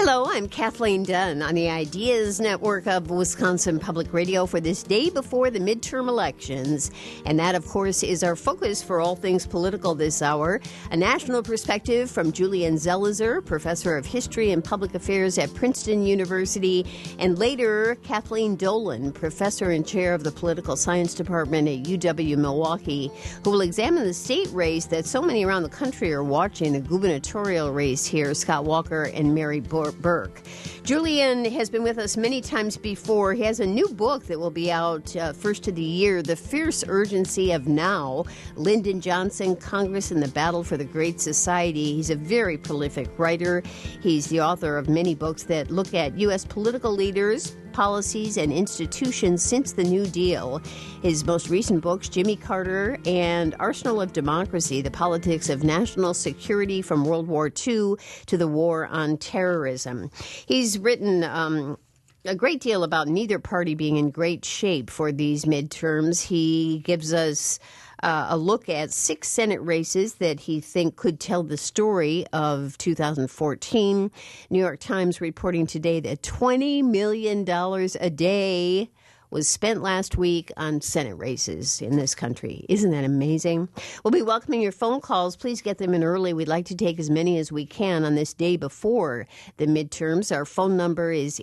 Hello, I'm Kathleen Dunn on the Ideas Network of Wisconsin Public Radio for this day before the midterm elections. And that, of course, is our focus for all things political this hour. A national perspective from Julian Zelizer, professor of history and public affairs at Princeton University, and later Kathleen Dolan, professor and chair of the political science department at UW-Milwaukee, who will examine the state race that so many around the country are watching, the gubernatorial race here, Scott Walker and Mary Burke. Julian has been with us many times before. He has a new book that will be out first of the year, The Fierce Urgency of Now, Lyndon Johnson, Congress and the Battle for the Great Society. He's a very prolific writer. He's the author of many books that look at U.S. political leaders, policies, and institutions since the New Deal. His most recent books, Jimmy Carter and Arsenal of Democracy, The Politics of National Security from World War II to the War on Terrorism. He's written a great deal about neither party being in great shape for these midterms. He gives us a look at 6 Senate races that he think could tell the story of 2014. New York Times reporting today that $20 million a day was spent last week on Senate races in this country. Isn't that amazing? We'll be welcoming your phone calls. Please get them in early. We'd like to take as many as we can on this day before the midterms. Our phone number is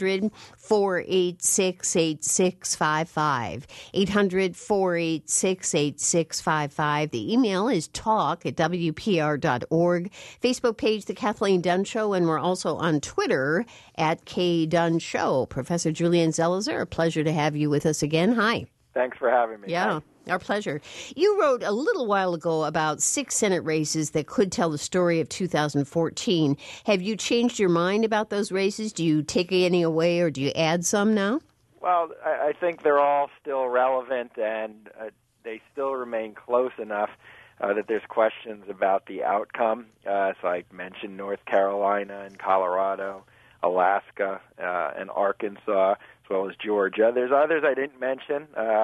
800-486-8655. 800-486-8655. The email is talk@wpr.org. Facebook page, The Kathleen Dunn Show, and we're also on Twitter at @KDunn Professor Julian Zelizer, a pleasure to have you with us again. Hi. Thanks for having me. Yeah, our pleasure. You wrote a little while ago about 6 Senate races that could tell the story of 2014. Have you changed your mind about those races? Do you take any away or do you add some now? Well, I think they're all still relevant and they still remain close enough that there's questions about the outcome. So I mentioned North Carolina and Colorado, Alaska, and Arkansas, as well as Georgia. There's others I didn't mention,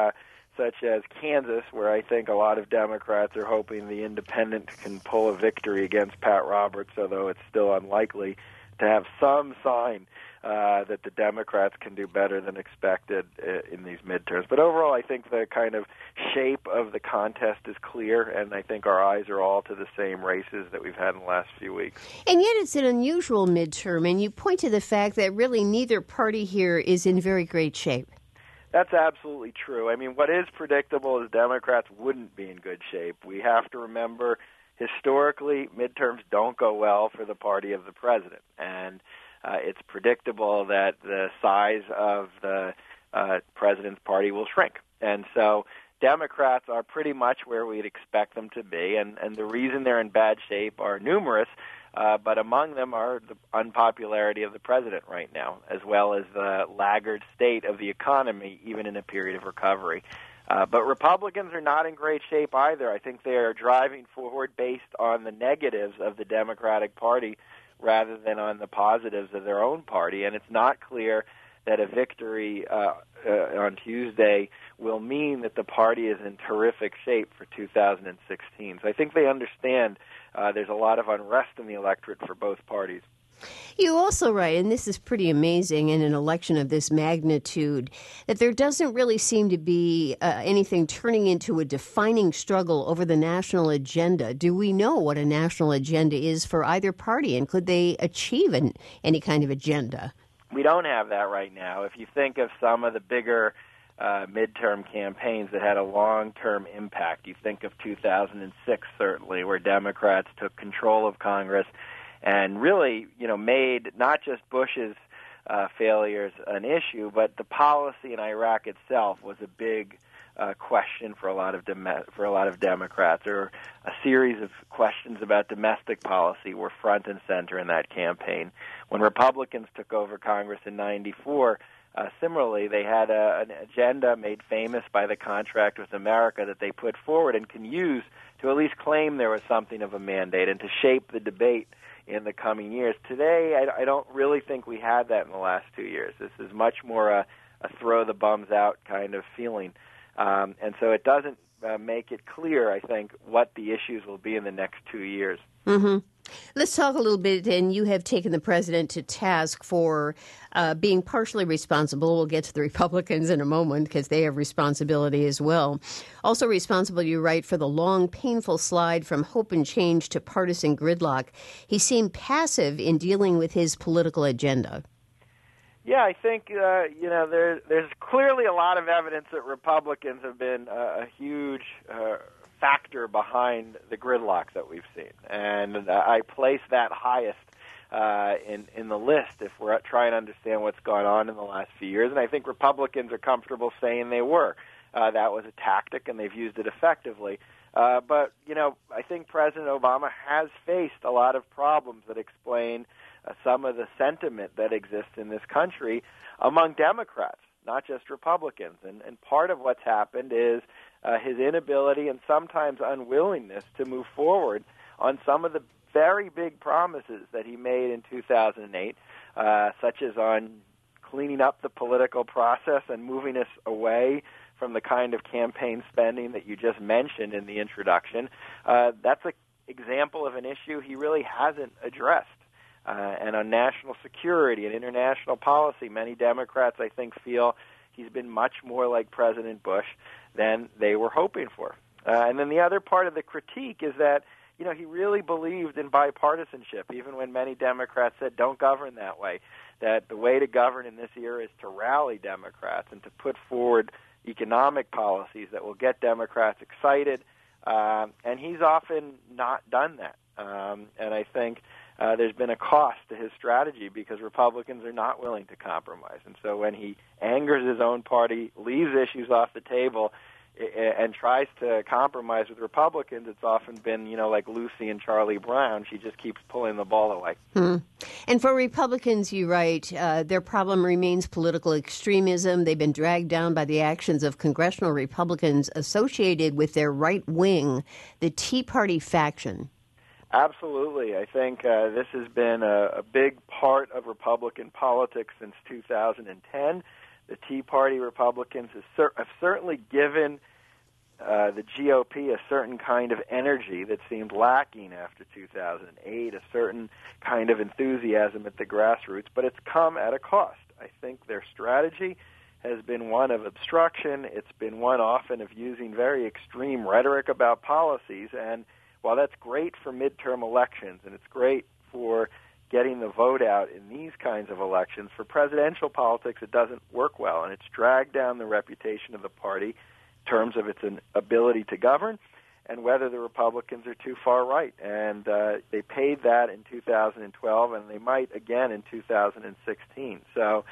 such as Kansas, where I think a lot of Democrats are hoping the independent can pull a victory against Pat Roberts, although it's still unlikely to have some sign that the Democrats can do better than expected in these midterms. But overall, I think the kind of shape of the contest is clear, and I think our eyes are all to the same races that we've had in the last few weeks. And yet it's an unusual midterm, and you point to the fact that really neither party here is in very great shape. That's absolutely true. I mean, what is predictable is Democrats wouldn't be in good shape. We have to remember, historically, midterms don't go well for the party of the president, and it's predictable that the size of the president's party will shrink. And so Democrats are pretty much where we'd expect them to be, and the reason they're in bad shape are numerous, but among them are the unpopularity of the president right now, as well as the laggard state of the economy, even in a period of recovery. But Republicans are not in great shape either. I think they are driving forward based on the negatives of the Democratic Party rather than on the positives of their own party. And it's not clear that a victory on Tuesday will mean that the party is in terrific shape for 2016. So I think they understand there's a lot of unrest in the electorate for both parties. You also write, and this is pretty amazing in an election of this magnitude, that there doesn't really seem to be anything turning into a defining struggle over the national agenda. Do we know what a national agenda is for either party, and could they achieve any kind of agenda? We don't have that right now. If you think of some of the bigger midterm campaigns that had a long-term impact, you think of 2006, certainly, where Democrats took control of Congress and really, made not just Bush's failures an issue, but the policy in Iraq itself was a big question for a lot of Democrats. Or a series of questions about domestic policy were front and center in that campaign. When Republicans took over Congress in '94, similarly, they had an agenda made famous by the Contract with America that they put forward and can use to at least claim there was something of a mandate and to shape the debate in the coming years. Today, I don't really think we had that in the last 2 years. This is much more a throw the bums out kind of feeling. And so it doesn't make it clear, I think, what the issues will be in the next 2 years. Mm-hmm. Let's talk a little bit, and you have taken the president to task for being partially responsible. We'll get to the Republicans in a moment because they have responsibility as well. Also responsible, you write, for the long, painful slide from hope and change to partisan gridlock. He seemed passive in dealing with his political agenda. Yeah, I think there's clearly a lot of evidence that Republicans have been a huge factor behind the gridlock that we've seen, and I place that highest in the list if we're trying to understand what's gone on in the last few years. And I think Republicans are comfortable saying they were. That was a tactic, and they've used it effectively. But I think President Obama has faced a lot of problems that explain some of the sentiment that exists in this country among Democrats, not just Republicans. And part of what's happened is his inability and sometimes unwillingness to move forward on some of the very big promises that he made in 2008, such as on cleaning up the political process and moving us away from the kind of campaign spending that you just mentioned in the introduction. That's an example of an issue he really hasn't addressed. And on national security and international policy, many Democrats, I think, feel he's been much more like President Bush than they were hoping for. And then the other part of the critique is that, he really believed in bipartisanship, even when many Democrats said, don't govern that way, that the way to govern in this era is to rally Democrats and to put forward economic policies that will get Democrats excited. And he's often not done that. And I think there's been a cost to his strategy because Republicans are not willing to compromise. And so when he angers his own party, leaves issues off the table, and tries to compromise with Republicans, it's often been, like Lucy and Charlie Brown. She just keeps pulling the ball away. And for Republicans, you write, their problem remains political extremism. They've been dragged down by the actions of congressional Republicans associated with their right wing, the Tea Party faction. Absolutely. I think this has been a big part of Republican politics since 2010. The Tea Party Republicans have certainly given the GOP a certain kind of energy that seemed lacking after 2008, a certain kind of enthusiasm at the grassroots, but it's come at a cost. I think their strategy has been one of obstruction. It's been one often of using very extreme rhetoric about policies, and while that's great for midterm elections and it's great for getting the vote out in these kinds of elections, for presidential politics it doesn't work well, and it's dragged down the reputation of the party in terms of its ability to govern and whether the Republicans are too far right. And they paid that in 2012, and they might again in 2016. So,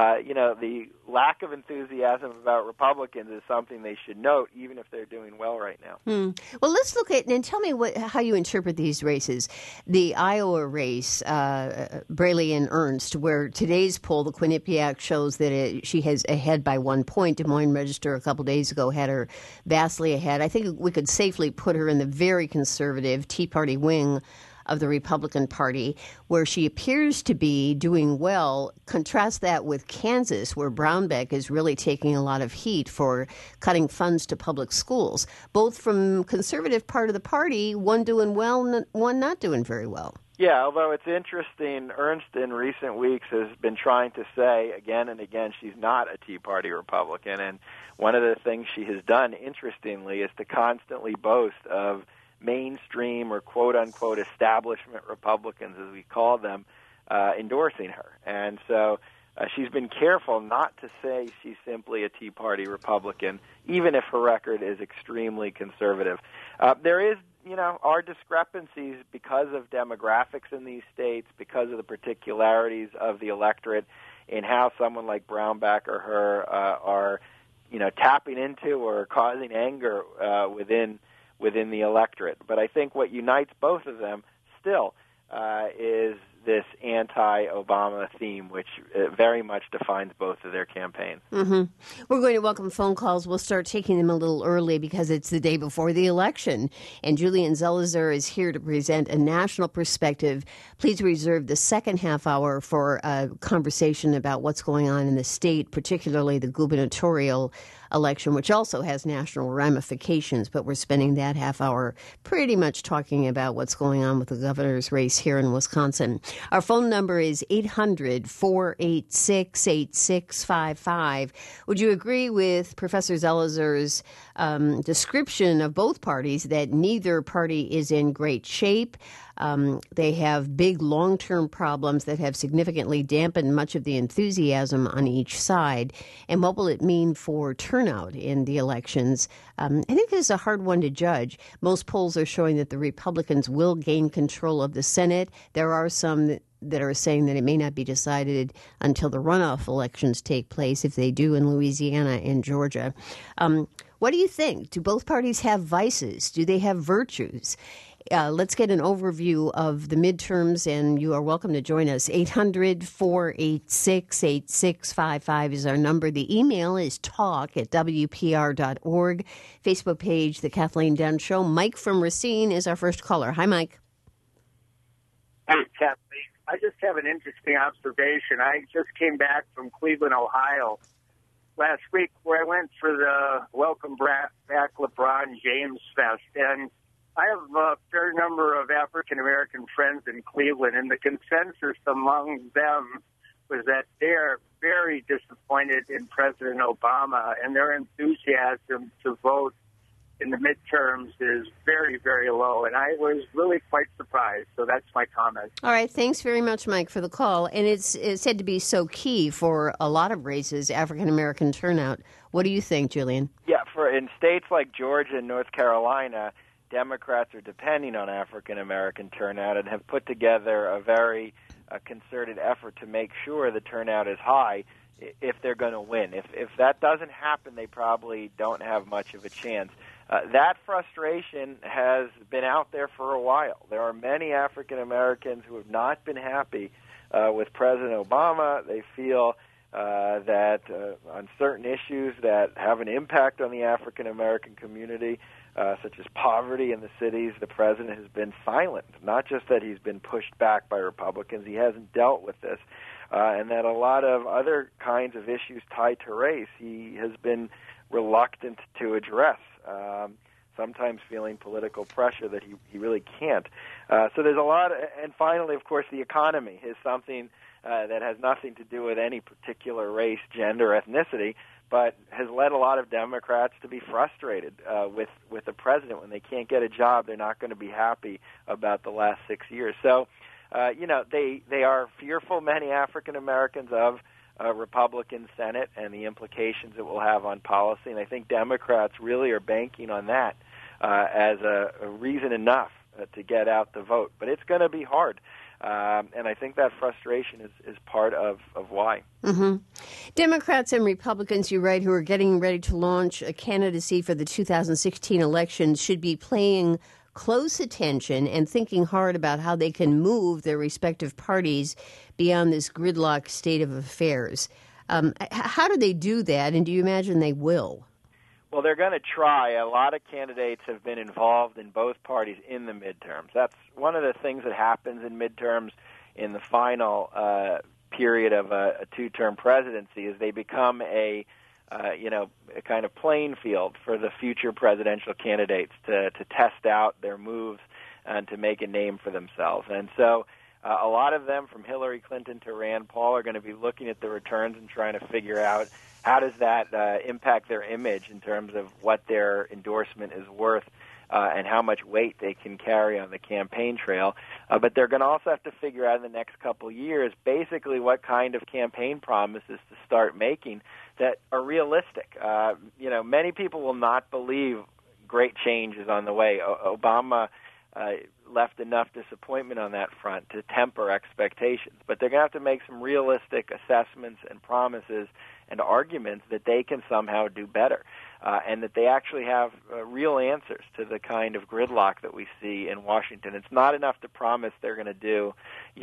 the lack of enthusiasm about Republicans is something they should note, even if they're doing well right now. Well, let's look at, and tell me how you interpret these races. The Iowa race, Braley and Ernst, where today's poll, the Quinnipiac, shows that she has ahead by 1 point. Des Moines Register a couple days ago had her vastly ahead. I think we could safely put her in the very conservative Tea Party wing of the Republican Party, where she appears to be doing well. Contrast that with Kansas, where Brownback is really taking a lot of heat for cutting funds to public schools, both from conservative part of the party, one doing well, one not doing very well. Yeah, although it's interesting, Ernst in recent weeks has been trying to say again and again she's not a Tea Party Republican, and one of the things she has done, interestingly, is to constantly boast of mainstream or quote-unquote establishment Republicans, as we call them, endorsing her. And so she's been careful not to say she's simply a Tea Party Republican, even if her record is extremely conservative. There is, are discrepancies because of demographics in these states, because of the particularities of the electorate, in how someone like Brownback or her are, tapping into or causing anger within the electorate. But I think what unites both of them still is this anti-Obama theme, which very much defines both of their campaigns. Mm-hmm. We're going to welcome phone calls. We'll start taking them a little early because it's the day before the election. And Julian Zelizer is here to present a national perspective. Please reserve the second half hour for a conversation about what's going on in the state, particularly the gubernatorial election, which also has national ramifications, but we're spending that half hour pretty much talking about what's going on with the governor's race here in Wisconsin. Our phone number is 800-486-8655. Would you agree with Professor Zelizer's description of both parties that neither party is in great shape? They have big long-term problems that have significantly dampened much of the enthusiasm on each side. And what will it mean for turnout in the elections? I think this is a hard one to judge. Most polls are showing that the Republicans will gain control of the Senate. There are some that are saying that it may not be decided until the runoff elections take place, if they do in Louisiana and Georgia. What do you think? Do both parties have vices? Do they have virtues? Let's get an overview of the midterms, and you are welcome to join us. 800-486-8655 is our number. The email is talk@wpr.org. Facebook page, The Kathleen Dunn Show. Mike from Racine is our first caller. Hi, Mike. Hey, Kathleen. I just have an interesting observation. I just came back from Cleveland, Ohio last week, where I went for the Welcome Back LeBron James Fest, and I have a fair number of African-American friends in Cleveland, and the consensus among them was that they're very disappointed in President Obama, and their enthusiasm to vote in the midterms is very, very low. And I was really quite surprised. So that's my comment. All right. Thanks very much, Mike, for the call. And it's said to be so key for a lot of races, African-American turnout. What do you think, Julian? Yeah, in states like Georgia and North Carolina, Democrats are depending on African-American turnout and have put together a very concerted effort to make sure the turnout is high if they're going to win. If that doesn't happen, they probably don't have much of a chance. That frustration has been out there for a while. There are many African-Americans who have not been happy with President Obama. They feel that on certain issues that have an impact on the African-American community, such as poverty in the cities, the president has been silent. Not just that he's been pushed back by Republicans, he hasn't dealt with this, and that a lot of other kinds of issues tied to race he has been reluctant to address, sometimes feeling political pressure that he really can't. So there's a lot, and finally, of course, the economy is something that has nothing to do with any particular race, gender, ethnicity, but has led a lot of Democrats to be frustrated with the president. When they can't get a job, they're not going to be happy about the last 6 years. So, they are fearful, many African Americans, of a Republican Senate and the implications it will have on policy. And I think Democrats really are banking on that as a reason enough to get out the vote. But it's going to be hard. And I think that frustration is part of why. Mm-hmm. Democrats and Republicans, you write, who are getting ready to launch a candidacy for the 2016 election should be paying close attention and thinking hard about how they can move their respective parties beyond this gridlock state of affairs. How do they do that, and do you imagine they will? Well, they're going to try. A lot of candidates have been involved in both parties in the midterms. That's one of the things that happens in midterms in the final period of a two-term presidency is they become a kind of playing field for the future presidential candidates to test out their moves and to make a name for themselves. And so a lot of them, from Hillary Clinton to Rand Paul, are going to be looking at the returns and trying to figure out how does that impact their image in terms of what their endorsement is worth and how much weight they can carry on the campaign trail. But they're going to also have to figure out in the next couple of years basically what kind of campaign promises to start making that are realistic. Many people will not believe great change is on the way. Obama left enough disappointment on that front to temper expectations. But they're going to have to make some realistic assessments and promises and arguments that they can somehow do better, and that they actually have real answers to the kind of gridlock that we see in Washington. It's not enough to promise they're going to do,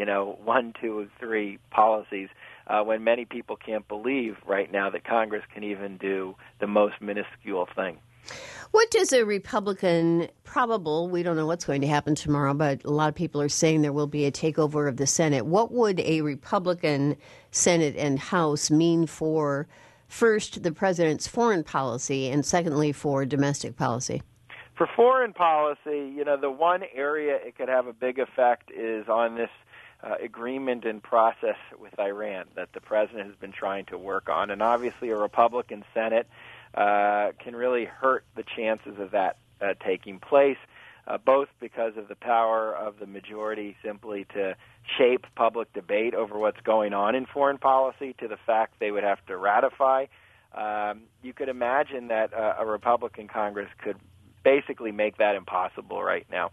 1, 2, 3 policies when many people can't believe right now that Congress can even do the most minuscule thing. What does a Republican we don't know what's going to happen tomorrow, but a lot of people are saying there will be a takeover of the Senate. What would a Republican Senate and House mean for, first, the president's foreign policy, and secondly, for domestic policy? For foreign policy, the one area it could have a big effect is on this agreement and process with Iran that the president has been trying to work on. And obviously a Republican Senate can really hurt the chances of that taking place, both because of the power of the majority simply to shape public debate over what's going on in foreign policy, to the fact they would have to ratify. You could imagine that a Republican Congress could basically make that impossible right now,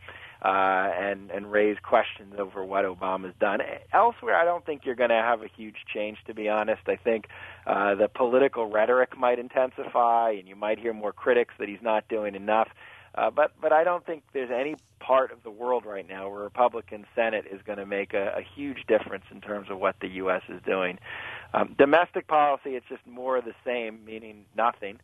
and raise questions over what Obama's done. Elsewhere, I don't think you're going to have a huge change, to be honest. I think the political rhetoric might intensify, and you might hear more critics that he's not doing enough. But I don't think there's any part of the world right now where a Republican Senate is going to make a huge difference in terms of what the U.S. is doing. Domestic policy, it's just more of the same, meaning nothing.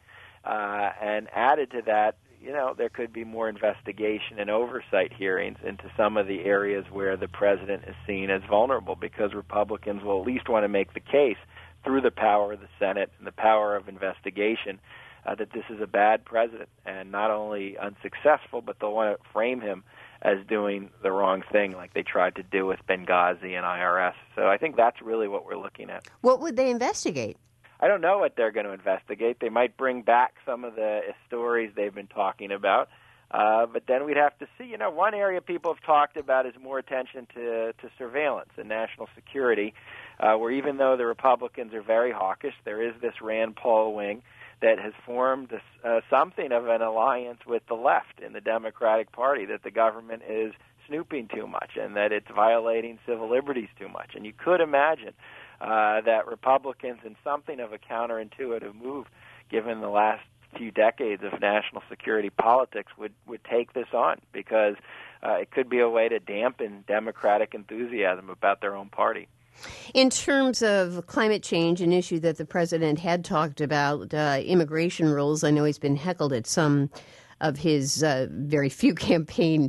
And added to that, there could be more investigation and oversight hearings into some of the areas where the president is seen as vulnerable, because Republicans will at least want to make the case through the power of the Senate and the power of investigation that this is a bad president, and not only unsuccessful, but they'll want to frame him as doing the wrong thing like they tried to do with Benghazi and IRS. So I think that's really what we're looking at. What would they investigate? I don't know what they're going to investigate. They might bring back some of the stories they've been talking about, but then we'd have to see. One area people have talked about is more attention to surveillance and national security, where even though the Republicans are very hawkish, there is this Rand Paul wing that has formed something of an alliance with the left in the Democratic Party, that the government is snooping too much and that it's violating civil liberties too much. And you could imagine that Republicans, in something of a counterintuitive move, given the last few decades of national security politics, would take this on, because it could be a way to dampen Democratic enthusiasm about their own party. In terms of climate change, an issue that the president had talked about, immigration rules, I know he's been heckled at some of his very few campaign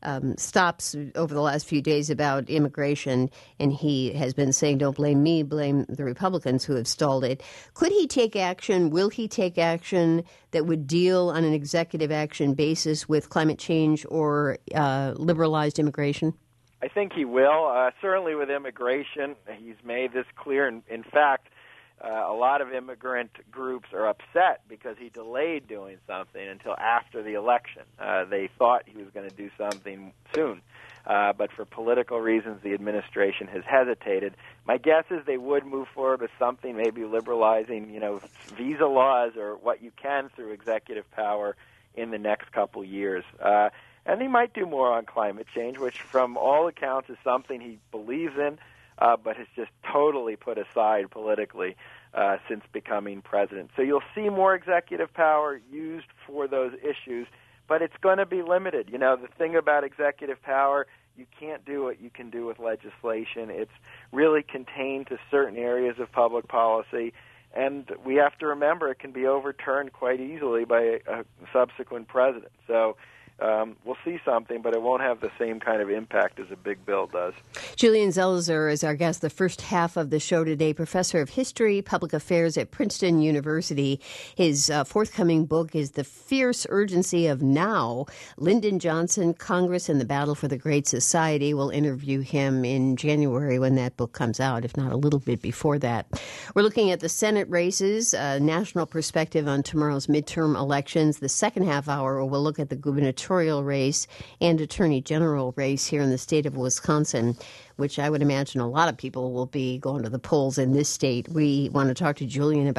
stops over the last few days about immigration, and he has been saying, don't blame me, blame the Republicans who have stalled it. Could he take action, will he take action that would deal on an executive action basis with climate change or liberalized immigration? I think he will. Certainly with immigration, he's made this clear. In fact, a lot of immigrant groups are upset because he delayed doing something until after the election. They thought he was going to do something soon, but for political reasons, the administration has hesitated. My guess is they would move forward with something, maybe liberalizing, visa laws or what you can through executive power in the next couple years. And he might do more on climate change, which from all accounts is something he believes in, but has just totally put aside politically since becoming president. So you'll see more executive power used for those issues, but it's going to be limited. The thing about executive power, you can't do what you can do with legislation. It's really contained to certain areas of public policy, and we have to remember it can be overturned quite easily by a subsequent president. So we'll see something, but it won't have the same kind of impact as a big bill does. Julian Zelizer is our guest the first half of the show today, professor of history, public affairs at Princeton University. His forthcoming book is The Fierce Urgency of Now, Lyndon Johnson, Congress, and the Battle for the Great Society. We'll interview him in January when that book comes out, if not a little bit before that. We're looking at the Senate races, a national perspective on tomorrow's midterm elections. The second half hour, we'll look at the gubernatorial race and attorney general race here in the state of Wisconsin, which I would imagine a lot of people will be going to the polls in this state. We want to talk to Julian about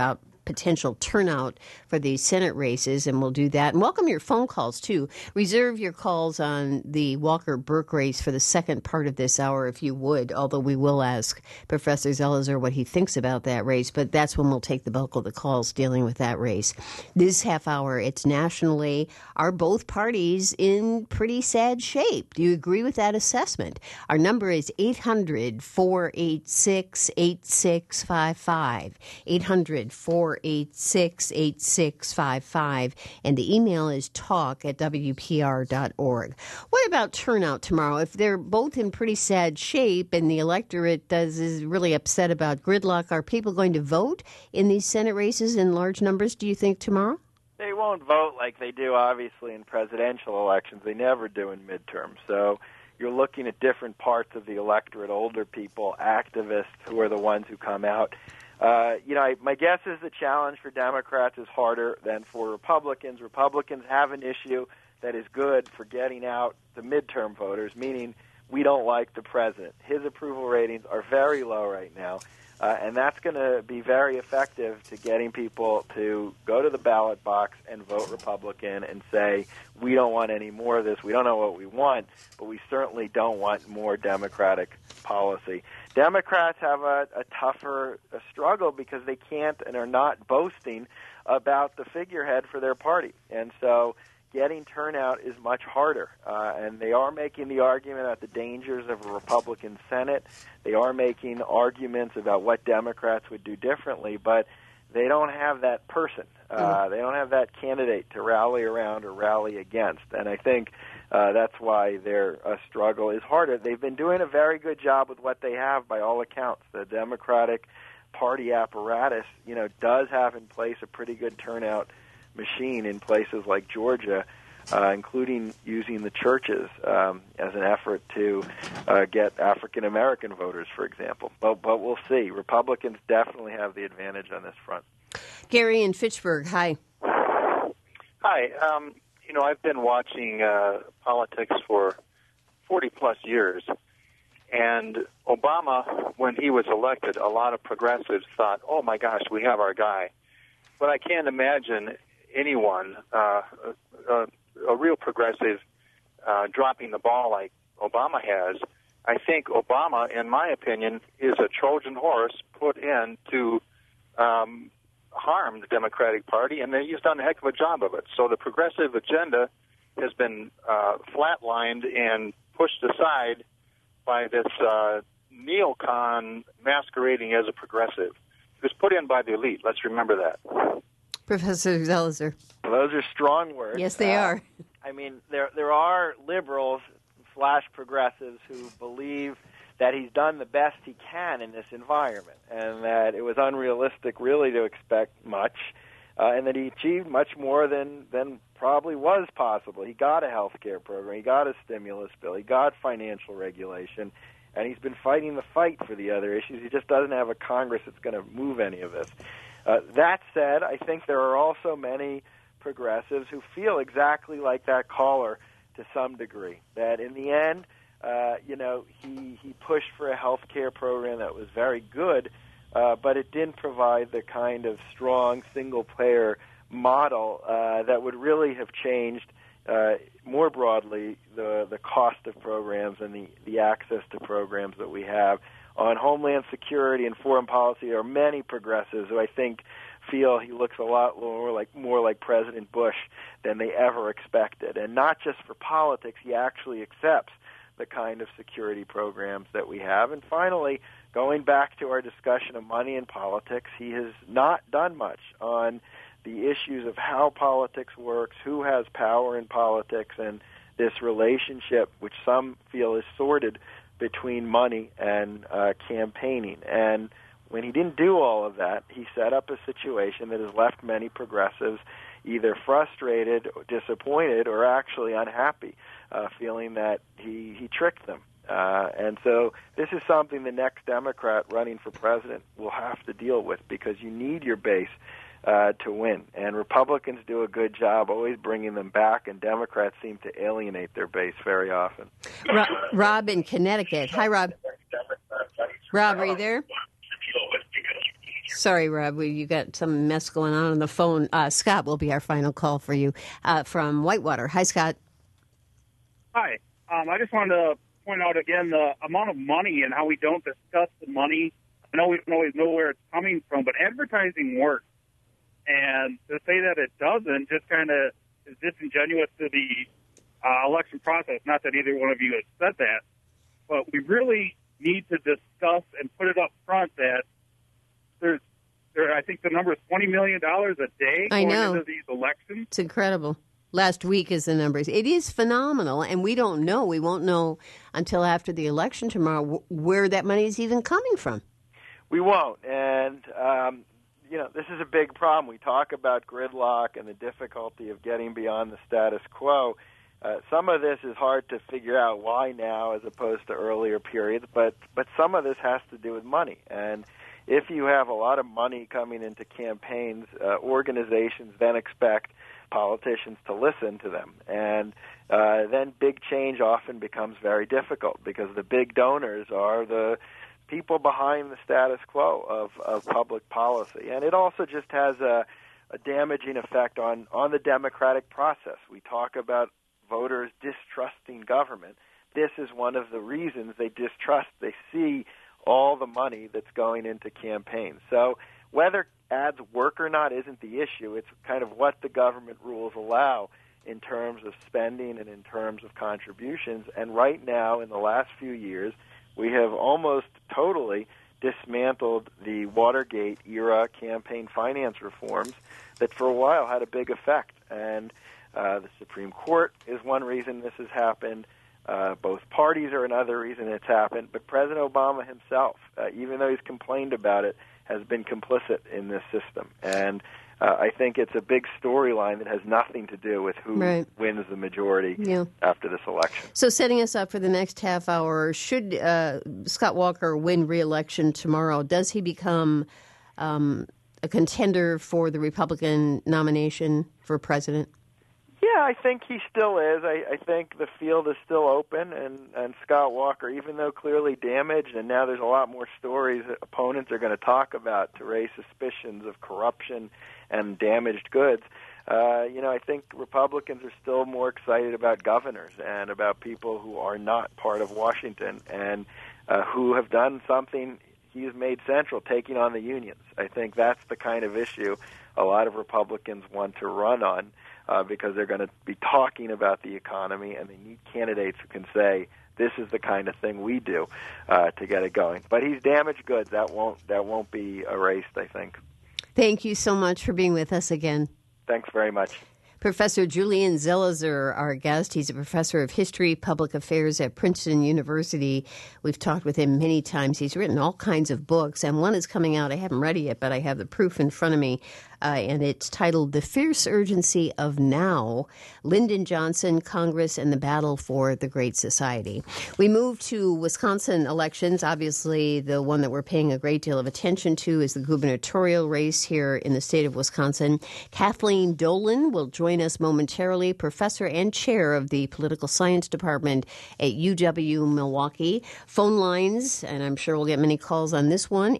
potential turnout for the Senate races, and we'll do that. And welcome your phone calls, too. Reserve your calls on the Walker-Burke race for the second part of this hour, if you would, although we will ask Professor Zelizer what he thinks about that race, but that's when we'll take the bulk of the calls dealing with that race. This half hour, it's nationally. Are both parties in pretty sad shape? Do you agree with that assessment? Our number is 800-486-8655, 800-486-8655, and the email is talk@wpr.org. What about turnout tomorrow? If they're both in pretty sad shape and the electorate is really upset about gridlock, are people going to vote in these Senate races in large numbers, do you think, tomorrow? They won't vote like they do, obviously, in presidential elections. They never do in midterms. So you're looking at different parts of the electorate, older people, activists, who are the ones who come out. My guess is the challenge for Democrats is harder than for Republicans. Republicans have an issue that is good for getting out the midterm voters, meaning we don't like the president. His approval ratings are very low right now, and that's going to be very effective to getting people to go to the ballot box and vote Republican and say, we don't want any more of this. We don't know what we want, but we certainly don't want more Democratic policy. Democrats have a tougher struggle because they can't and are not boasting about the figurehead for their party. And so getting turnout is much harder, and they are making the argument about the dangers of a Republican Senate. They are making arguments about what Democrats would do differently, but they don't have that person. They don't have that candidate to rally around or rally against, and I think that's why their struggle is harder. They've been doing a very good job with what they have, by all accounts. The Democratic Party apparatus, does have in place a pretty good turnout machine in places like Georgia, including using the churches as an effort to get African-American voters, for example. But we'll see. Republicans definitely have the advantage on this front. Gary in Fitchburg, hi. Hi. I've been watching politics for 40-plus years, and Obama, when he was elected, a lot of progressives thought, oh, my gosh, we have our guy. But I can't imagine anyone, a real progressive, dropping the ball like Obama has. I think Obama, in my opinion, is a Trojan horse put in to harm the Democratic Party, and he's done a heck of a job of it. So the progressive agenda has been flatlined and pushed aside by this neocon masquerading as a progressive. He was put in by the elite. Let's remember that. Professor Zelizer. Well, those are strong words. Yes, they are. I mean, there are liberals / progressives who believe that he's done the best he can in this environment, and that it was unrealistic really to expect much, and that he achieved much more than probably was possible. He got a health care program, he got a stimulus bill, he got financial regulation, and he's been fighting the fight for the other issues. He just doesn't have a Congress that's going to move any of this. That said, I think there are also many progressives who feel exactly like that caller to some degree, that in the end, he pushed for a health care program that was very good, but it didn't provide the kind of strong single-payer model that would really have changed more broadly the cost of programs and the access to programs that we have. On Homeland Security and foreign policy, there are many progressives who I think feel he looks a lot more like President Bush than they ever expected. And not just for politics, he actually accepts the kind of security programs that we have. And finally, going back to our discussion of money in politics, he has not done much on the issues of how politics works, who has power in politics, and this relationship, which some feel is sordid, between money and campaigning. And when he didn't do all of that, he set up a situation that has left many progressives either frustrated, or disappointed, or actually unhappy, feeling that he tricked them. And so this is something the next Democrat running for president will have to deal with, because you need your base to win. And Republicans do a good job always bringing them back, and Democrats seem to alienate their base very often. Rob in Connecticut. Hi, Rob. Rob, are you there? Sorry, Rob, you got some mess going on the phone. Scott will be our final call for you from Whitewater. Hi, Scott. Hi. I just wanted to point out again the amount of money and how we don't discuss the money. I know we don't always know where it's coming from, but advertising works. And to say that it doesn't just kind of is disingenuous to the election process. Not that either one of you has said that, but we really need to discuss and put it up front that I think the number is $20 million a day going into these elections. It's incredible. Last week is the numbers. It is phenomenal, and we don't know. We won't know until after the election tomorrow where that money is even coming from. We won't, and this is a big problem. We talk about gridlock and the difficulty of getting beyond the status quo. Some of this is hard to figure out why now as opposed to earlier periods, but some of this has to do with money. And if you have a lot of money coming into campaigns, organizations then expect politicians to listen to them. And then big change often becomes very difficult because the big donors are the people behind the status quo of public policy. And it also just has a damaging effect on the democratic process. We talk about voters distrusting government. This is one of the reasons they distrust. They see all the money that's going into campaigns. So whether ads work or not isn't the issue. It's kind of what the government rules allow in terms of spending and in terms of contributions. And right now, in the last few years, we have almost totally dismantled the Watergate-era campaign finance reforms that for a while had a big effect. And the Supreme Court is one reason this has happened. Both parties are another reason it's happened. But President Obama himself, even though he's complained about it, has been complicit in this system. And I think it's a big storyline that has nothing to do with who wins the majority after this election. So setting us up for the next half hour, should Scott Walker win re-election tomorrow, does he become a contender for the Republican nomination for president? Yeah, I think he still is. I think the field is still open, and Scott Walker, even though clearly damaged, and now there's a lot more stories that opponents are going to talk about to raise suspicions of corruption and damaged goods, I think Republicans are still more excited about governors and about people who are not part of Washington and who have done something he's made central, taking on the unions. I think that's the kind of issue a lot of Republicans want to run on. Because they're going to be talking about the economy, and they need candidates who can say, this is the kind of thing we do to get it going. But he's damaged goods. That won't be erased, I think. Thank you so much for being with us again. Thanks very much. Professor Julian Zelizer, our guest. He's a professor of history, public affairs at Princeton University. We've talked with him many times. He's written all kinds of books, and one is coming out. I haven't read it yet, but I have the proof in front of me, and it's titled The Fierce Urgency of Now, Lyndon Johnson, Congress, and the Battle for the Great Society. We move to Wisconsin elections. Obviously, the one that we're paying a great deal of attention to is the gubernatorial race here in the state of Wisconsin. Kathleen Dolan will join us momentarily, professor and chair of the political science department at UW-Milwaukee. Phone lines, and I'm sure we'll get many calls on this one,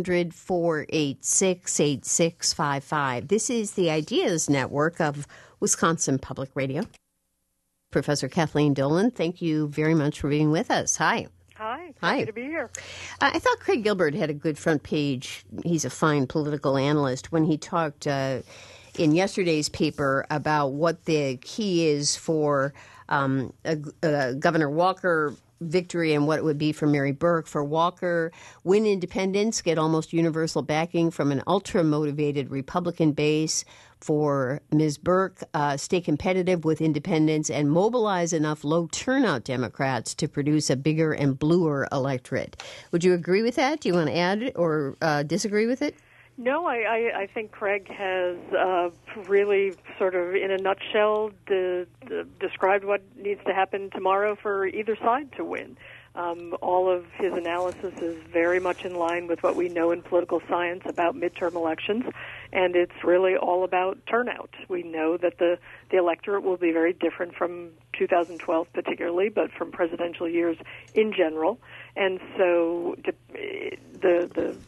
800-486-8655. This is the Ideas Network of Wisconsin Public Radio. Professor Kathleen Dolan, thank you very much for being with us. Hi. Hi. Happy to be here. I thought Craig Gilbert had a good front page. He's a fine political analyst when he talked in yesterday's paper about what the key is for Governor Walker victory and what it would be for Mary Burke. For Walker, win independents, get almost universal backing from an ultra-motivated Republican base. For Ms. Burke, stay competitive with independents and mobilize enough low-turnout Democrats to produce a bigger and bluer electorate. Would you agree with that? Do you want to add or disagree with it? No, I think Craig has really sort of, in a nutshell, described what needs to happen tomorrow for either side to win. All of his analysis is very much in line with what we know in political science about midterm elections, and it's really all about turnout. We know that the electorate will be very different from 2012 particularly, but from presidential years in general, and so the results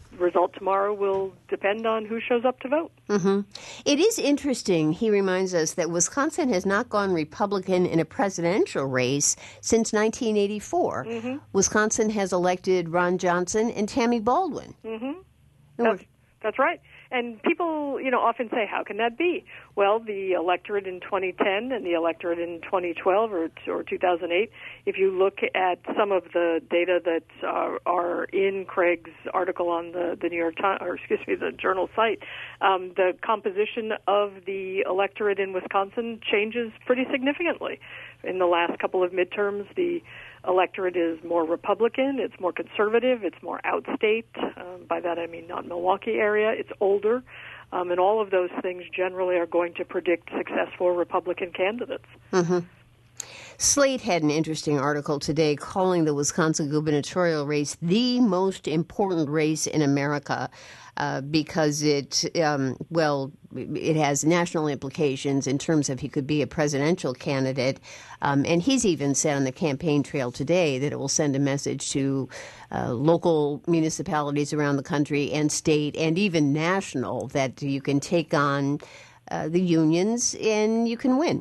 result tomorrow will depend on who shows up to vote. Mm-hmm. It is interesting, he reminds us, that Wisconsin has not gone Republican in a presidential race since 1984. Mm-hmm. Wisconsin has elected Ron Johnson and Tammy Baldwin. Mm-hmm. That's right. And people, often say, how can that be? Well, the electorate in 2010 and the electorate in 2012 or 2008, if you look at some of the data that are in Craig's article on the New York Times, the Journal site, the composition of the electorate in Wisconsin changes pretty significantly. In the last couple of midterms, the electorate is more Republican, it's more conservative, it's more outstate. By that I mean not Milwaukee area. It's older. And all of those things generally are going to predict successful Republican candidates. Mm-hmm. Slate had an interesting article today calling the Wisconsin gubernatorial race the most important race in America because it has national implications in terms of he could be a presidential candidate. And he's even said on the campaign trail today that it will send a message to local municipalities around the country and state and even national that you can take on the unions and you can win.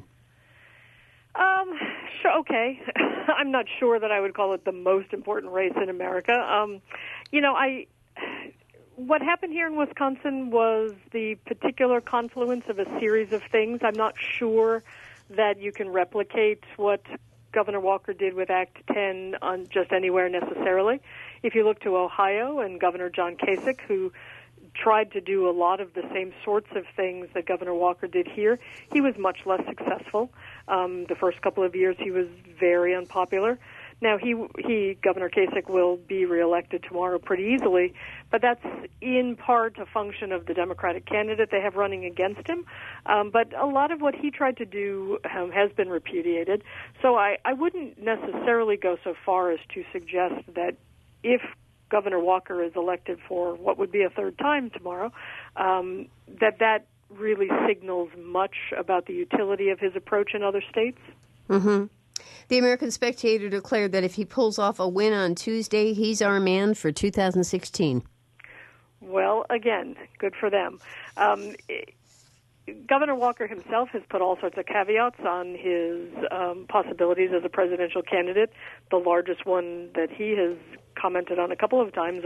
Sure, okay. I'm not sure that I would call it the most important race in America. What happened here in Wisconsin was the particular confluence of a series of things. I'm not sure that you can replicate what Governor Walker did with Act 10 on just anywhere necessarily. If you look to Ohio and Governor John Kasich, who tried to do a lot of the same sorts of things that Governor Walker did here, he was much less successful. The first couple of years he was very unpopular. Now, Governor Kasich will be reelected tomorrow pretty easily, but that's in part a function of the Democratic candidate they have running against him. But a lot of what he tried to do has been repudiated. So I wouldn't necessarily go so far as to suggest that if Governor Walker is elected for what would be a third time tomorrow, that really signals much about the utility of his approach in other states. Mm-hmm. The American Spectator declared that if he pulls off a win on Tuesday, he's our man for 2016. Well, again, good for them. Governor Walker himself has put all sorts of caveats on his possibilities as a presidential candidate. The largest one that he has commented on a couple of times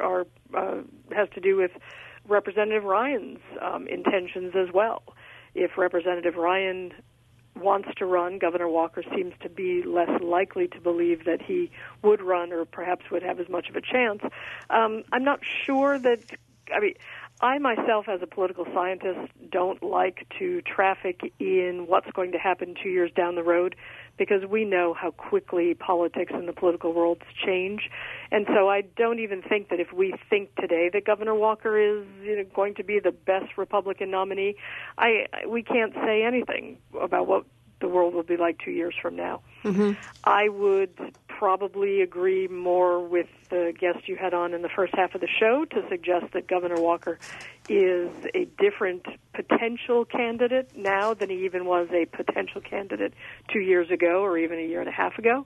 has to do with Representative Ryan's intentions as well. If Representative Ryan wants to run, Governor Walker seems to be less likely to believe that he would run or perhaps would have as much of a chance. I'm not sure that, I myself as a political scientist don't like to traffic in what's going to happen 2 years down the road because we know how quickly politics in the political world change. And so I don't even think that if we think today that Governor Walker is going to be the best Republican nominee, we can't say anything about what the world will be like 2 years from now. Mm-hmm. I would probably agree more with the guest you had on in the first half of the show to suggest that Governor Walker is a different potential candidate now than he even was a potential candidate 2 years ago or even a year and a half ago.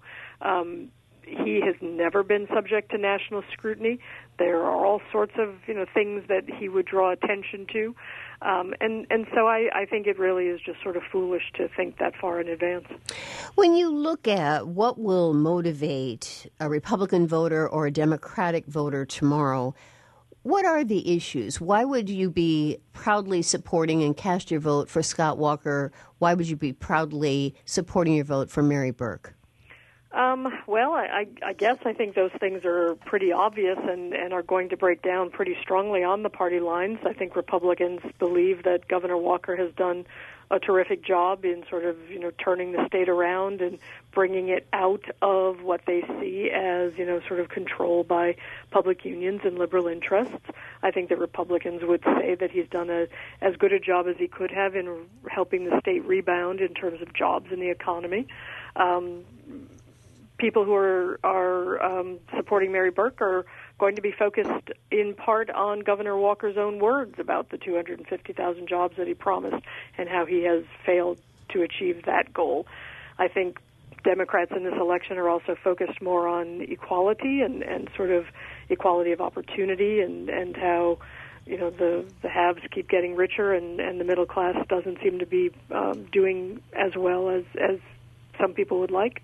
He has never been subject to national scrutiny. There are all sorts of things that he would draw attention to. And so I think it really is just sort of foolish to think that far in advance. When you look at what will motivate a Republican voter or a Democratic voter tomorrow, what are the issues? Why would you be proudly supporting and cast your vote for Scott Walker? Why would you be proudly supporting your vote for Mary Burke? Well, I guess I think those things are pretty obvious and are going to break down pretty strongly on the party lines. I think Republicans believe that Governor Walker has done a terrific job in sort of, turning the state around and bringing it out of what they see as, sort of control by public unions and liberal interests. I think that Republicans would say that he's done as good a job as he could have in helping the state rebound in terms of jobs and the economy. People who are supporting Mary Burke are going to be focused in part on Governor Walker's own words about the 250,000 jobs that he promised and how he has failed to achieve that goal. I think Democrats in this election are also focused more on equality and sort of equality of opportunity and how the haves keep getting richer and the middle class doesn't seem to be doing as well as some people would like.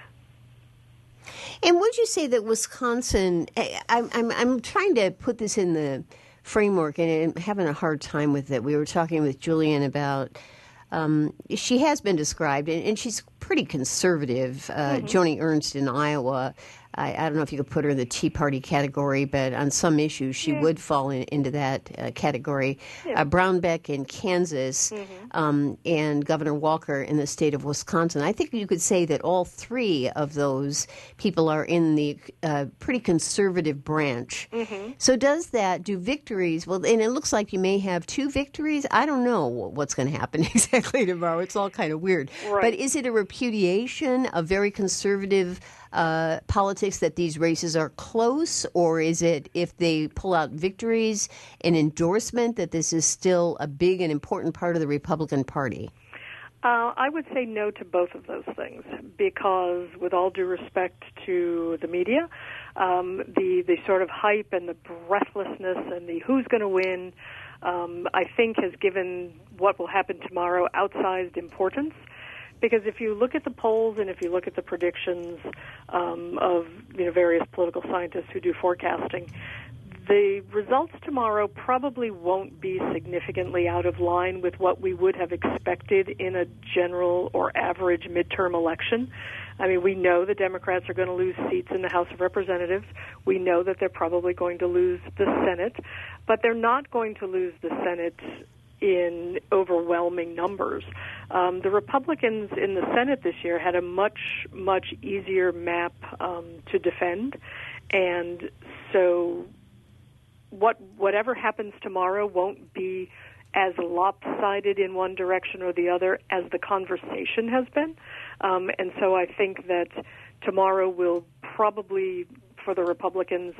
And would you say that Wisconsin? I'm trying to put this in the framework, and I'm having a hard time with it. We were talking with Julian about. She has been described, and she's pretty conservative. Joni Ernst in Iowa. I don't know if you could put her in the Tea Party category, but on some issues she would fall into that category. Yeah. Brownback in Kansas and Governor Walker in the state of Wisconsin. I think you could say that all three of those people are in the pretty conservative branch. So do victories, and it looks like you may have two victories. I don't know what's going to happen exactly tomorrow. It's all kind of weird. Right. But is it a repudiation of very conservative politics that these races are close, or is it, if they pull out victories, an endorsement that this is still a big and important part of the Republican Party? I would say no to both of those things, because with all due respect to the media, the sort of hype and the breathlessness and the who's going to win, I think has given what will happen tomorrow outsized importance. Because if you look at the polls and if you look at the predictions of various political scientists who do forecasting, the results tomorrow probably won't be significantly out of line with what we would have expected in a general or average midterm election. I mean, we know the Democrats are going to lose seats in the House of Representatives. We know that they're probably going to lose the Senate, but they're not going to lose the Senate in overwhelming numbers. The Republicans in the Senate this year had a much, much easier map to defend, and so whatever happens tomorrow won't be as lopsided in one direction or the other as the conversation has been. And so I think that tomorrow will probably, for the Republicans,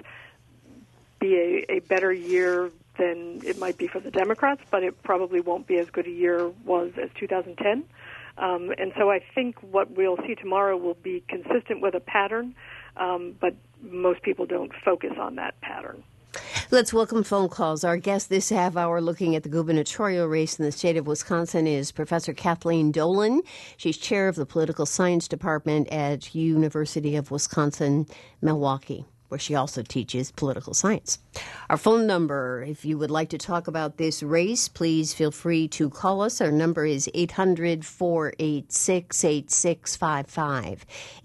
be a better year than it might be for the Democrats, but it probably won't be as good a year was as 2010. And so I think what we'll see tomorrow will be consistent with a pattern, but most people don't focus on that pattern. Let's welcome phone calls. Our guest this half hour looking at the gubernatorial race in the state of Wisconsin is Professor Kathleen Dolan. She's chair of the political science department at University of Wisconsin-Milwaukee, where she also teaches political science. Our phone number, if you would like to talk about this race, please feel free to call us. Our number is 800-486-8655,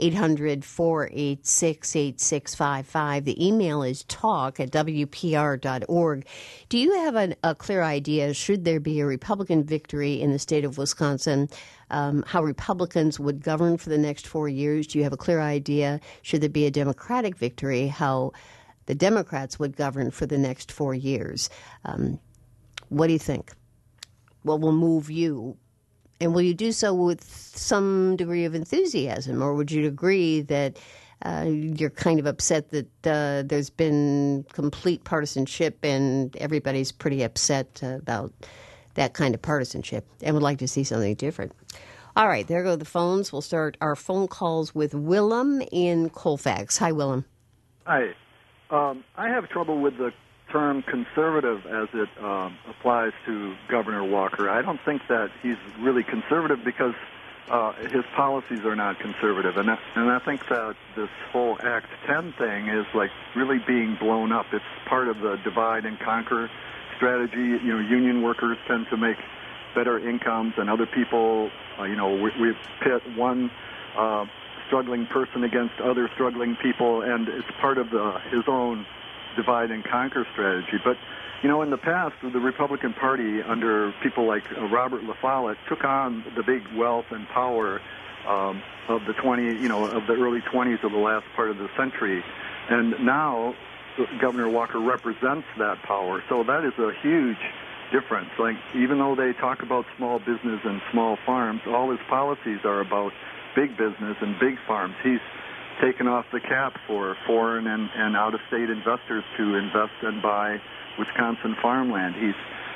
800-486-8655. The email is talk@wpr.org. Do you have a clear idea, should there be a Republican victory in the state of Wisconsin, how Republicans would govern for the next 4 years? Do you have a clear idea, should there be a Democratic victory, how the Democrats would govern for the next 4 years? What do you think? What will move you? And will you do so with some degree of enthusiasm, or would you agree that you're kind of upset that there's been complete partisanship and everybody's pretty upset about that kind of partisanship and would like to see something different? All right, there go the phones. We'll start our phone calls with Willem in Colfax. Hi, Willem. Hi. I have trouble with the term conservative as it applies to Governor Walker. I don't think that he's really conservative because his policies are not conservative. And I think that this whole Act 10 thing is like really being blown up. It's part of the divide and conquer strategy. Union workers tend to make better incomes and other people, we pit one struggling person against other struggling people, and it's part of his own divide and conquer strategy. But, in the past, the Republican Party under people like Robert La Follette took on the big wealth and power of the early 20s of the last part of the century. And now Governor Walker represents that power. So that is a huge difference. Like, even though they talk about small business and small farms, all his policies are about big business and big farms. He's taken off the cap for foreign and out-of-state investors to invest and buy Wisconsin farmland. He's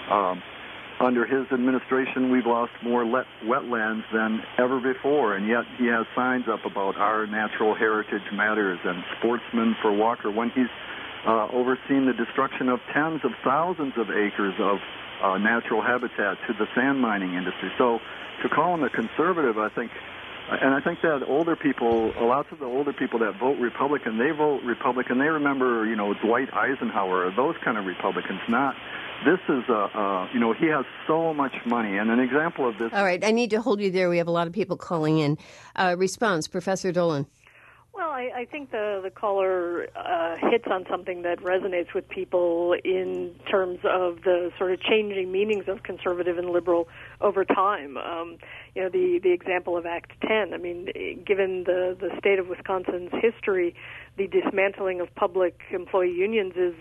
under his administration, we've lost more wetlands than ever before, and yet he has signs up about our natural heritage matters and sportsmen for Walker. When he's overseen the destruction of tens of thousands of acres of natural habitat to the sand mining industry. So to call him a conservative, I think that older people, lots of the older people that vote Republican, they vote Republican. They remember, Dwight Eisenhower, or those kind of Republicans, not. This is, he has so much money. And an example of this. All right, I need to hold you there. We have a lot of people calling in. Response, Professor Dolan. Well, I think the caller hits on something that resonates with people in terms of the sort of changing meanings of conservative and liberal over time. The example of Act 10. I mean, given the state of Wisconsin's history, the dismantling of public employee unions is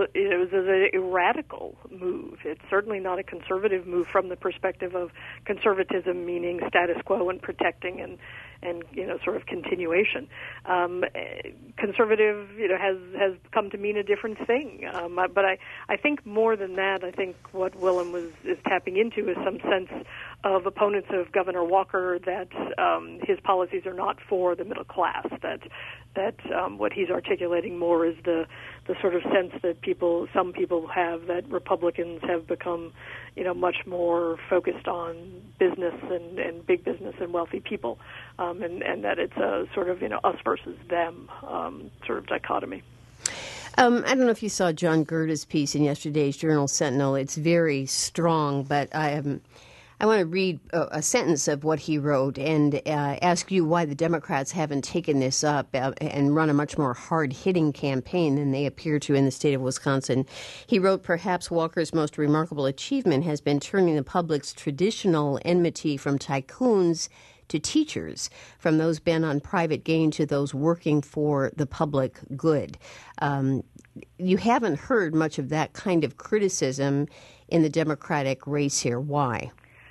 a radical move. It's certainly not a conservative move from the perspective of conservatism, meaning status quo and protecting and sort of continuation. Conservative, has come to mean a different thing. But I think more than that, I think what Willem is tapping into is some sense of opponents of Governor Walker that his policies are not for the middle class. That what he's articulating more is the sort of sense that some people have that Republicans have become, much more focused on business and big business and wealthy people, and that it's a sort of us versus them sort of dichotomy. I don't know if you saw John Gerda's piece in yesterday's Journal Sentinel. It's very strong, but I want to read a sentence of what he wrote and ask you why the Democrats haven't taken this up and run a much more hard-hitting campaign than they appear to in the state of Wisconsin. He wrote, perhaps Walker's most remarkable achievement has been turning the public's traditional enmity from tycoons to teachers, from those bent on private gain to those working for the public good. You haven't heard much of that kind of criticism in the Democratic race here. Why?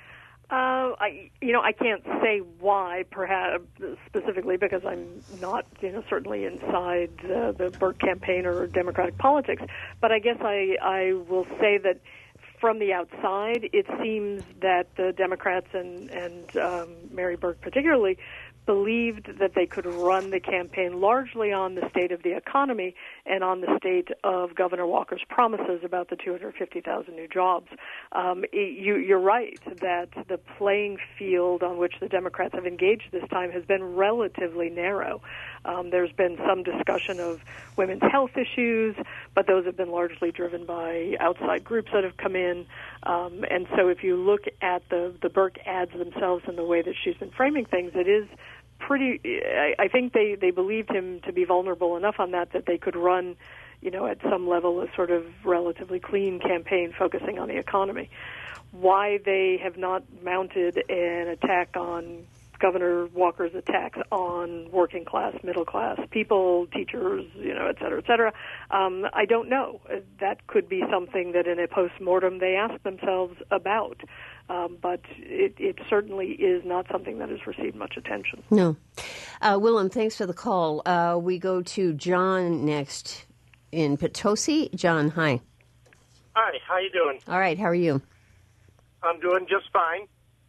I can't say why, perhaps specifically, because I'm not, certainly inside the Burke campaign or Democratic politics. But I guess I will say that from the outside, it seems that the Democrats and Mary Burke particularly believed that they could run the campaign largely on the state of the economy and on the state of Governor Walker's promises about the 250,000 new jobs. You're right that the playing field on which the Democrats have engaged this time has been relatively narrow. There's been some discussion of women's health issues, but those have been largely driven by outside groups that have come in. And so if you look at the Burke ads themselves and the way that she's been framing things, it is pretty, I think they believed him to be vulnerable enough on that they could run, at some level a sort of relatively clean campaign focusing on the economy. Why they have not mounted an attack on Governor Walker's attacks on working class, middle class people, teachers, et cetera, et cetera. I don't know. That could be something that in a postmortem they ask themselves about. But it certainly is not something that has received much attention. No. Willem, thanks for the call. We go to John next in Potosi. John, hi. Hi, how you doing? All right, how are you? I'm doing just fine.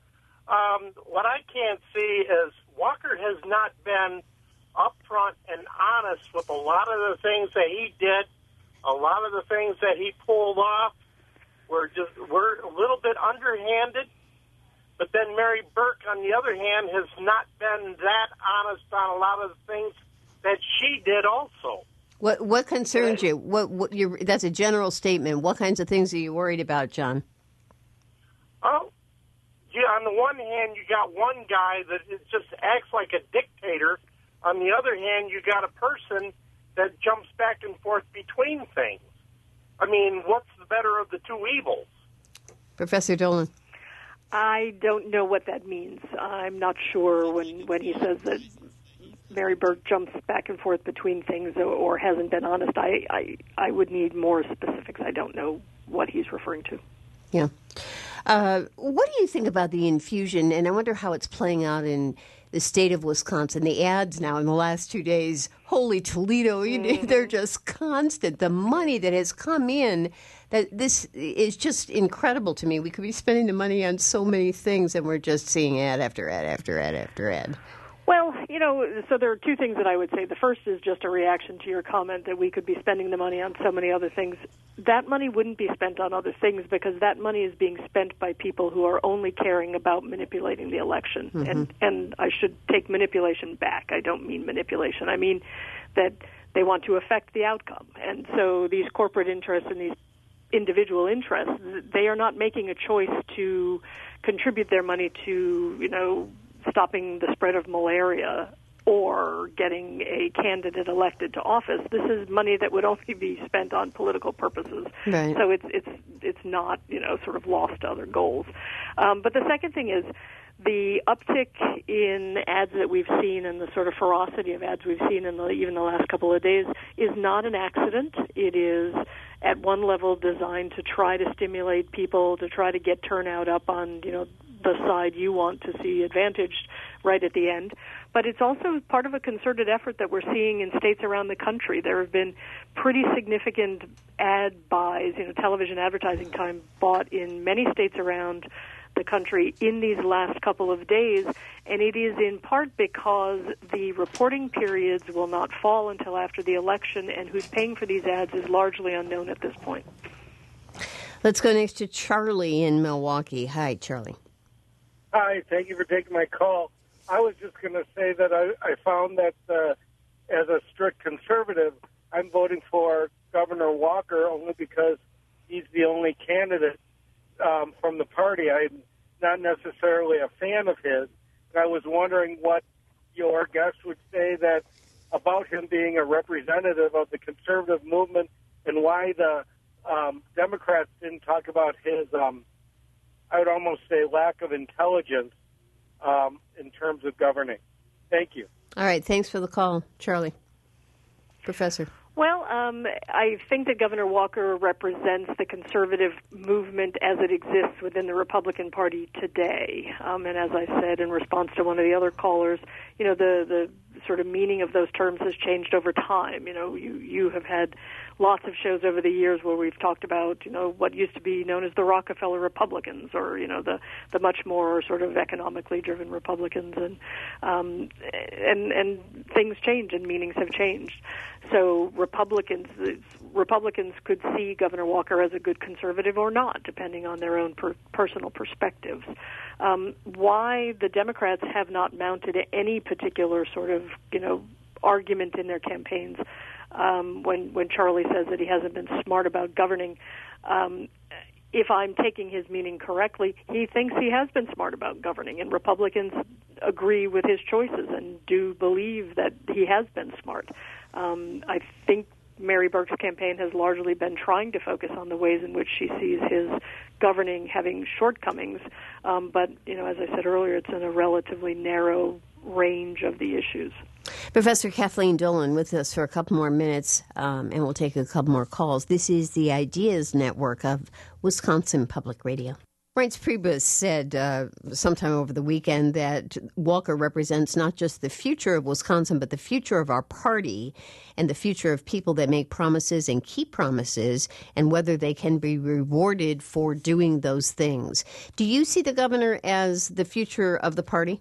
What I can't see is Walker has not been upfront and honest with a lot of the things that he did, a lot of the things that he pulled off. We're a little bit underhanded, but then Mary Burke, on the other hand, has not been that honest on a lot of the things that she did also. What concerns you? That's a general statement. What kinds of things are you worried about, John? Oh, yeah, on the one hand, you got one guy that just acts like a dictator. On the other hand, you got a person that jumps back and forth between things. I mean, what's the better of the two evils? Professor Dolan. I don't know what that means. I'm not sure when he says that Mary Burke jumps back and forth between things or hasn't been honest. I would need more specifics. I don't know what he's referring to. Yeah. What do you think about the infusion? And I wonder how it's playing out in the state of Wisconsin. The ads now in the last 2 days, holy Toledo, they're just constant. The money that has come in, that this is just incredible to me. We could be spending the money on so many things, and we're just seeing ad after ad after ad after ad. Well, so there are two things that I would say. The first is just a reaction to your comment that we could be spending the money on so many other things. That money wouldn't be spent on other things because that money is being spent by people who are only caring about manipulating the election. Mm-hmm. And I should take manipulation back. I don't mean manipulation. I mean that they want to affect the outcome. And so these corporate interests and these individual interests, they are not making a choice to contribute their money to, stopping the spread of malaria or getting a candidate elected to office. This is money that would only be spent on political purposes. Right. So it's not, sort of lost to other goals. But the second thing is the uptick in ads that we've seen and the sort of ferocity of ads we've seen in even the last couple of days is not an accident. It is at one level designed to try to stimulate people, to try to get turnout up on, the side you want to see advantaged right at the end. But it's also part of a concerted effort that we're seeing in states around the country. There have been pretty significant ad buys, television advertising time bought in many states around the country in these last couple of days, and it is in part because the reporting periods will not fall until after the election, and who's paying for these ads is largely unknown at this point. Let's go next to Charlie in Milwaukee. Hi, Charlie. Hi, thank you for taking my call. I was just going to say that I found that as a strict conservative, I'm voting for Governor Walker only because he's the only candidate from the party. I'm not necessarily a fan of his. And I was wondering what your guest would say that about him being a representative of the conservative movement and why the Democrats didn't talk about his, I would almost say, lack of intelligence in terms of governing. Thank you. All right. Thanks for the call, Charlie. Professor. Well, I think that Governor Walker represents the conservative movement as it exists within the Republican Party today. And as I said in response to one of the other callers, the sort of meaning of those terms has changed over time. You have had lots of shows over the years where we've talked about, what used to be known as the Rockefeller Republicans, or the much more sort of economically driven Republicans, and things change and meanings have changed. So Republicans could see Governor Walker as a good conservative or not, depending on their own personal perspectives. Why the Democrats have not mounted any particular sort of argument in their campaigns. When Charlie says that he hasn't been smart about governing, if I'm taking his meaning correctly, he thinks he has been smart about governing, and Republicans agree with his choices and do believe that he has been smart. I think Mary Burke's campaign has largely been trying to focus on the ways in which she sees his governing having shortcomings, but as I said earlier, it's in a relatively narrow range of the issues. Professor Kathleen Dolan with us for a couple more minutes, and we'll take a couple more calls. This is the Ideas Network of Wisconsin Public Radio. Reince Priebus said sometime over the weekend that Walker represents not just the future of Wisconsin, but the future of our party and the future of people that make promises and keep promises and whether they can be rewarded for doing those things. Do you see the governor as the future of the party?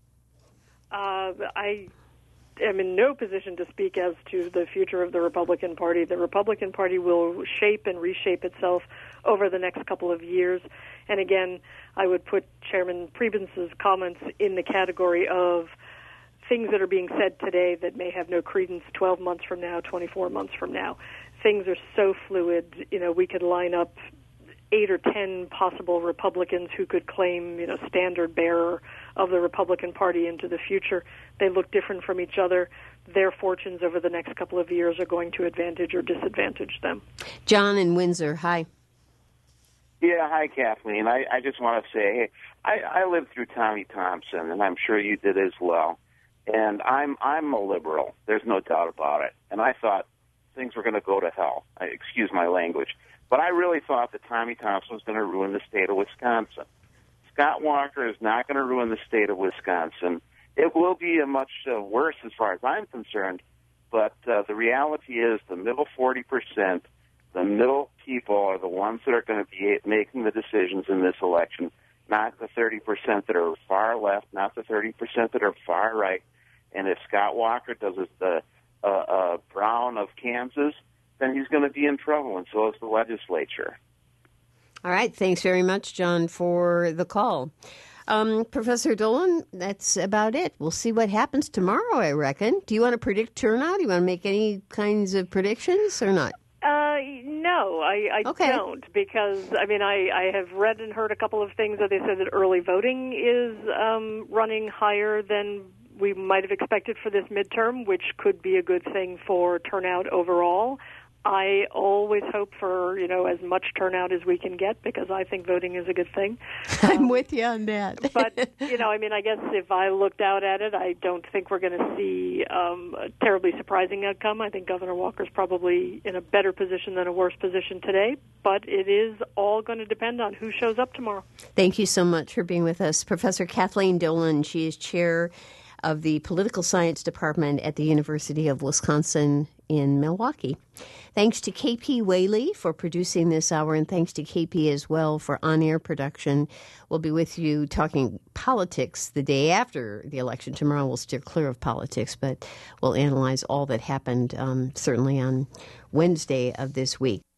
I am in no position to speak as to the future of the Republican Party. The Republican Party will shape and reshape itself over the next couple of years. And again, I would put Chairman Priebus's comments in the category of things that are being said today that may have no credence 12 months from now, 24 months from now. Things are so fluid. We could line up 8 or 10 possible Republicans who could claim, standard bearer of the Republican Party into the future. They look different from each other. Their fortunes over the next couple of years are going to advantage or disadvantage them. John in Windsor, hi. Yeah, hi, Kathleen. I just want to say, hey, I lived through Tommy Thompson, and I'm sure you did as well. And I'm a liberal. There's no doubt about it. And I thought things were going to go to hell. Excuse my language. But I really thought that Tommy Thompson was going to ruin the state of Wisconsin. Scott Walker is not going to ruin the state of Wisconsin. It will be a much worse as far as I'm concerned, but the reality is the middle 40%, the middle people are the ones that are going to be making the decisions in this election, not the 30% that are far left, not the 30% that are far right. And if Scott Walker does the Brown of Kansas, then he's going to be in trouble, and so is the legislature. All right. Thanks very much, John, for the call. Professor Dolan, that's about it. We'll see what happens tomorrow, I reckon. Do you want to predict turnout? Do you want to make any kinds of predictions or not? No, I don't, because, I have read and heard a couple of things that they said that early voting is running higher than we might have expected for this midterm, which could be a good thing for turnout overall. I always hope for, as much turnout as we can get, because I think voting is a good thing. I'm with you on that. But, I guess if I looked out at it, I don't think we're going to see a terribly surprising outcome. I think Governor Walker's probably in a better position than a worse position today, but it is all going to depend on who shows up tomorrow. Thank you so much for being with us. Professor Kathleen Dolan, she is chair of the Political Science Department at the University of Wisconsin in Milwaukee. Thanks to KP Whaley for producing this hour, and thanks to KP as well for on-air production. We'll be with you talking politics the day after the election. Tomorrow we'll steer clear of politics, but we'll analyze all that happened certainly on Wednesday of this week.